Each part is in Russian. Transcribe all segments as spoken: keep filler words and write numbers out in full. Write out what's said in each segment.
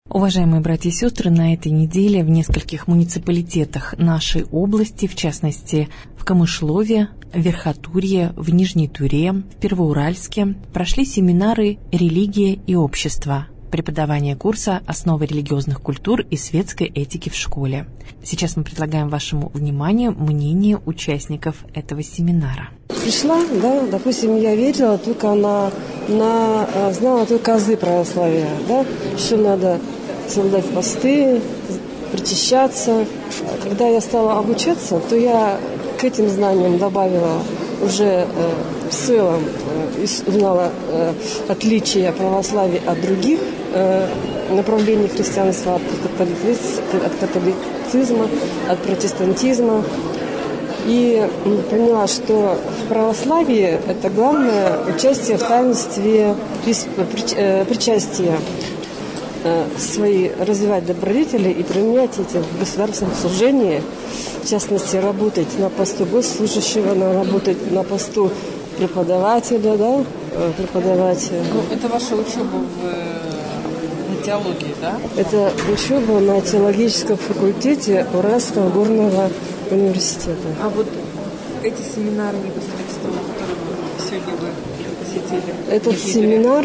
Уважаемые братья и сестры, на этой неделе в нескольких муниципалитетах нашей области, в частности в Камышлове, в Верхотурье, в Нижней Туре, в Первоуральске, прошли семинары «Религия и общество», преподавание курса «Основы религиозных культур и светской этики в школе». Сейчас мы предлагаем вашему вниманию мнение участников этого семинара. Пришла, да, допустим, я верила только на, на знала только азы православия, да, что надо соблюдать посты, причащаться. Когда я стала обучаться, то я к этим знаниям добавила уже э, в целом, э, узнала э, отличия православия от других э, направлений христианства, от, католициз, от католицизма, от протестантизма. И поняла, что в православии это главное участие в таинстве причастия, свои развивать добродетели и применять эти в государственном служении, в частности, работать на посту госслужащего, работать на посту преподавателя, да, преподавателя. Ну, это ваша учеба в, на теологии, да? Это учеба на теологическом факультете Уральского горного университета. А вот эти семинары непосредственно, которые сегодня вы посетили? Этот семинар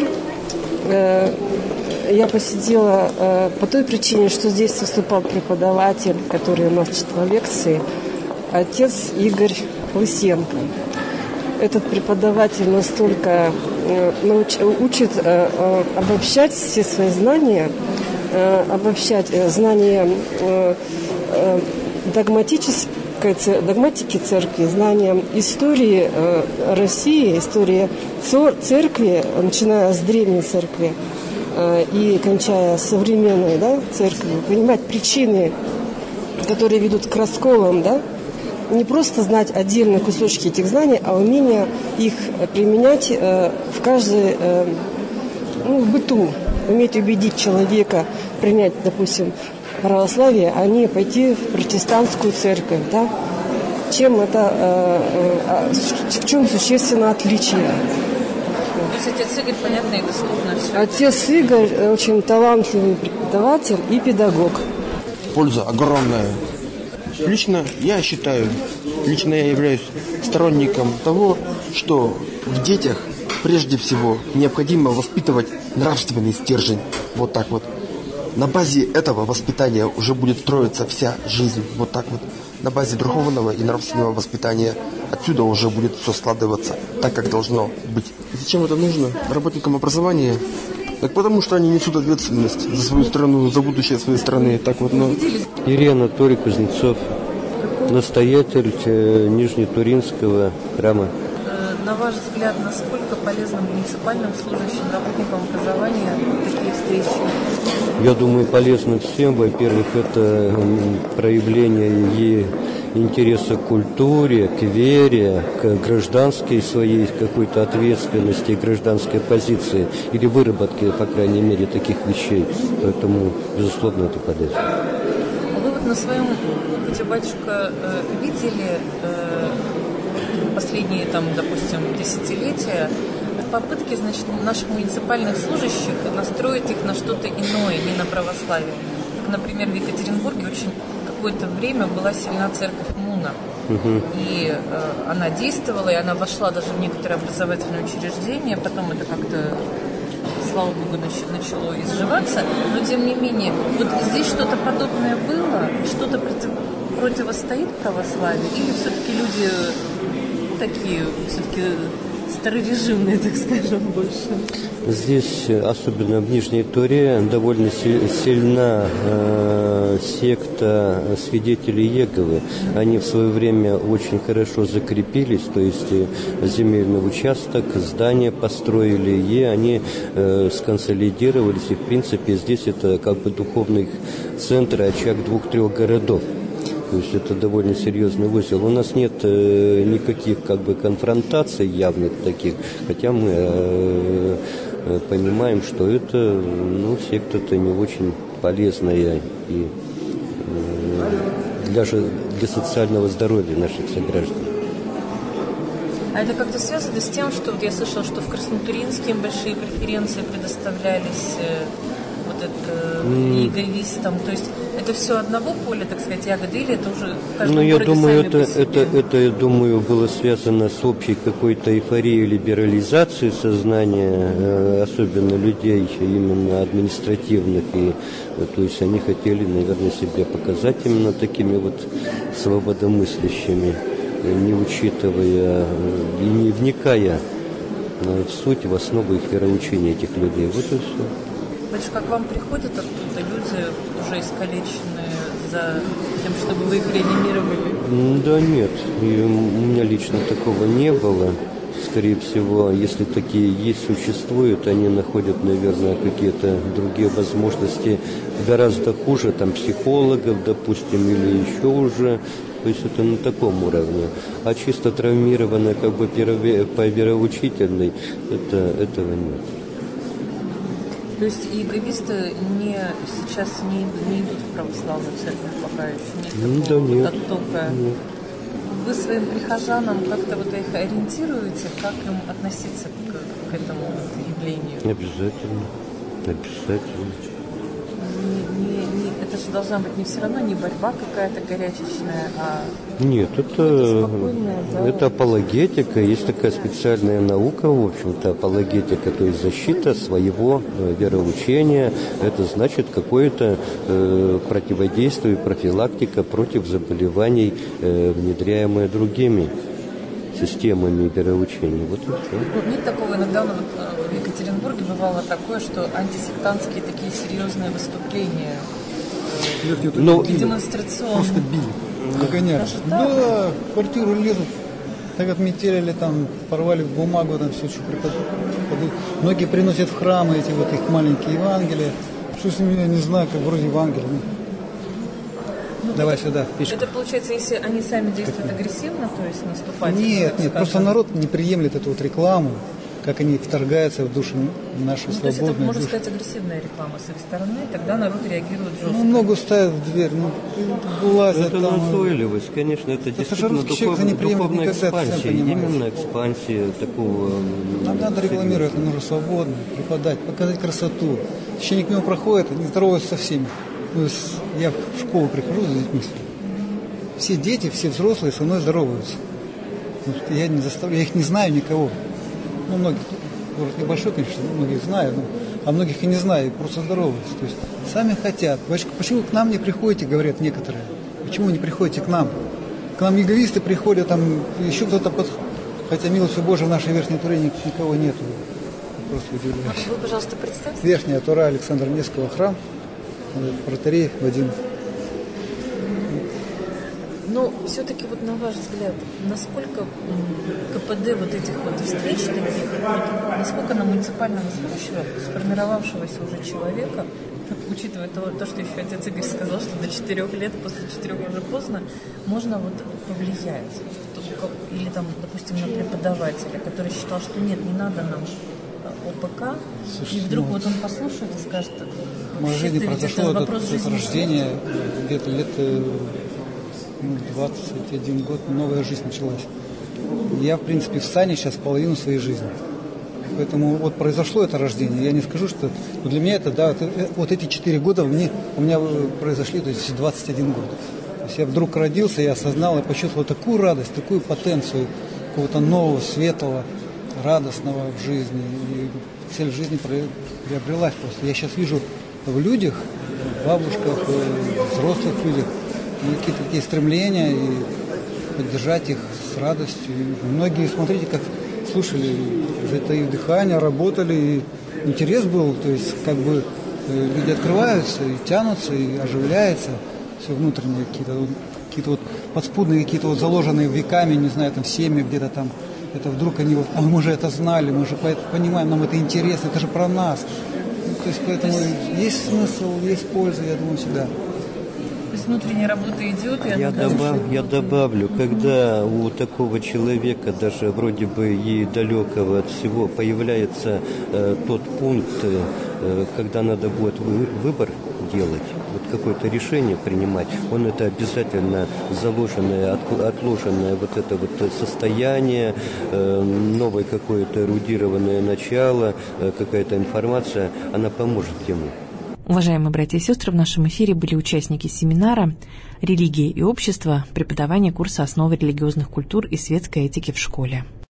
э, я посетила э, по той причине, что здесь выступал преподаватель, который у нас читал лекции, отец Игорь Лысенко. Этот преподаватель настолько э, науч, учит э, э, обобщать все свои знания, э, обобщать э, знания э, э, догматической, догматики церкви, знания истории э, России, истории церкви, начиная с древней церкви э, и кончая современной, да, церковью, понимать причины, которые ведут к расколам, да, не просто знать отдельные кусочки этих знаний, а умение их применять э, в каждой, э, ну, в быту, уметь убедить человека принять, допустим, православие, а не пойти в протестантскую церковь, да? Чем это, э, э, в чем существенное отличие? То есть отец Игорь, понятно, и доступно все. Отец Игорь очень талантливый преподаватель и педагог. Польза огромная. Лично я считаю, лично я являюсь сторонником того, что в детях прежде всего необходимо воспитывать нравственный стержень. Вот так вот. На базе этого воспитания уже будет строиться вся жизнь. Вот так вот. На базе духовного и нравственного воспитания отсюда уже будет все складываться так, как должно быть. Зачем это нужно работникам образования? Так потому что они несут ответственность за свою страну, за будущее своей страны. Так вот, но... Ирий Анатолий Кузнецов, настоятель Нижнетуринского храма. На ваш взгляд, насколько полезны муниципальным служащим, работникам образования такие встречи? Я думаю, полезно всем. Во-первых, это проявление интереса к культуре, к вере, к гражданской своей какой-то ответственности, гражданской позиции или выработке, по крайней мере, таких вещей. Поэтому, безусловно, это полезно. А вы вот на своем опыте, батюшка, видели последние, там, допустим, десятилетия попытки, значит, наших муниципальных служащих настроить их на что-то иное, не на православие? Как, например, в Екатеринбурге очень какое-то время была сильна церковь Муна. Угу. И э, она действовала, и она вошла даже в некоторые образовательные учреждения, потом это как-то, слава богу, начало изживаться, но тем не менее, вот здесь что-то подобное было, что-то против, противостоит православию, или все-таки люди такие, все-таки старорежимные, так скажем, больше? Здесь, особенно в Нижней Туре, довольно сильна э, секта свидетелей Иеговы. Они в свое время очень хорошо закрепились, то есть земельный участок, здание построили, и они э, сконсолидировались. И, в принципе, здесь это как бы духовный центр, очаг двух-трех городов. То есть это довольно серьезный узел. У нас нет э, никаких как бы конфронтаций явных таких, хотя мы э, э, понимаем, что это, ну, секта-то не очень полезная и э, для, для социального здоровья наших сограждан. А это как-то связано с тем, что вот я слышала, что в Краснотуринске им большие преференции предоставлялись э, вот это mm. эгоистом. То есть это все одного поля, так сказать, ягоды, или это уже в каждом ну, городе я думаю, сами это, по себе? это, это, я думаю, было связано с общей какой-то эйфорией либерализации сознания, особенно людей именно административных. И, то есть они хотели, наверное, себя показать именно такими вот свободомыслящими, не учитывая и не вникая в суть, в основу их вероучения этих людей. Вот и все. Батюшка, к вам приходят оттуда люди, уже искалеченные, за тем, чтобы вы их реанимировали? Да нет, и у меня лично такого не было. Скорее всего, если такие есть, существуют, они находят, наверное, какие-то другие возможности гораздо хуже, там, психологов, допустим, или еще уже. То есть это на таком уровне. А чисто травмированная, как бы, по вероучительной, это, этого нет. То есть иеговисты не, сейчас не, не идут в православную церковь пока еще? Нет такого да нет, оттока? Нет. Вы своим прихожанам как-то вот их ориентируете, как им относиться к, к этому явлению? Обязательно. Обязательно. Не, не, не, это же должна быть не все равно не борьба какая-то горячечная, а... Нет, это, да, это апологетика, есть такая специальная наука, в общем-то, апологетика, то есть защита своего вероучения, это значит какое-то э, противодействие, профилактика против заболеваний, э, внедряемые другими системами вероучения. Вот и все. Ну, нет такого, иногда вот, в Екатеринбурге бывало такое, что антисектантские такие серьезные выступления, ну, демонстрационные. Просто били, выгоняли. Да, в квартиру лезут, так отметили, там, порвали бумагу, там все, что преподают. Многие приносят в храмы эти вот их маленькие Евангелия. Что с ними, я не знаю, как вроде Евангелия. Ну, давай это, сюда, пиши. Это получается, если они сами действуют агрессивно, то есть наступать? Нет, нет, просто народ не приемлет эту вот рекламу, как они вторгаются в душу нашу, ну, свободную то есть это, можно душу. сказать, агрессивная реклама с их стороны, тогда народ реагирует жестко. Ну, ногу ставят в дверь, ну, вылазят это там. назойливость, конечно, это, это действительно духов, духовная экспансия, именно экспансия такого... Нам надо рекламировать, нам нужно свободно преподать, показать красоту. Священник мимо проходит, не здоровается со всеми. Я в школу прихожу с детьми. Все дети, все взрослые со мной здороваются. Я не заставляю, я их не знаю никого. Ну, многие, город небольшой, конечно, многих знаю, но, а многих и не знаю, и просто здороваются. То есть сами хотят. Почему к нам не приходите, говорят некоторые. Почему не приходите к нам? К нам иеговисты приходят, там еще кто-то, под... хотя милостью Божией в нашей Верхней Туре никого нету. Просто удивляюсь. Вы, пожалуйста, представьте. Верхняя Тура Александра Невского, храм. Протоиерей Вадим. Но все-таки вот на ваш взгляд, насколько КПД вот этих вот встреч таких, вот, насколько на муниципальном служащего, сформировавшегося уже человека, учитывая то, то, что еще отец Игорь сказал, что до четырех лет, после четырех уже поздно, можно вот повлиять? Или там, допустим, на преподавателя, который считал, что нет, не надо нам ОПК, и вдруг вот он послушает и скажет... В моей жизни произошло это, это рождение, где-то лет ну, двадцать один год, новая жизнь началась. Я, в принципе, в сане сейчас половину своей жизни. Поэтому вот произошло это рождение. Я не скажу, что ну, для меня это, да, вот, вот эти четыре года мне, у меня произошли, то есть двадцать один год. То есть я вдруг родился, я осознал, я почувствовал такую радость, такую потенцию какого-то нового, светлого, радостного в жизни. И цель жизни приобрелась просто. Я сейчас вижу в людях, в бабушках, в взрослых людях какие-то такие стремления и поддержать их с радостью. И многие, смотрите, как слушали, затаив дыхание, работали, и интерес был, то есть как бы люди открываются и тянутся, и оживляются, все внутренние какие-то, какие-то вот подспудные, какие-то вот заложенные веками, не знаю, там в семьях где-то там, это вдруг они вот, а мы же это знали, мы же понимаем, нам это интересно, это же про нас. Ну, то есть поэтому есть смысл, есть польза, я думаю, всегда. То есть внутренняя работа идет, и я, добав, я добавлю, когда у такого человека, даже вроде бы и далекого от всего, появляется э, тот пункт, э, когда надо будет вы, выбор делать, вот какое-то решение принимать, он это обязательно заложенное, отложенное вот это вот состояние, э, новое какое-то эрудированное начало, э, какая-то информация, она поможет ему. Уважаемые братья и сестры, в нашем эфире были участники семинара «Религия и общество. Преподавание курса «Основы религиозных культур и светской этики в школе».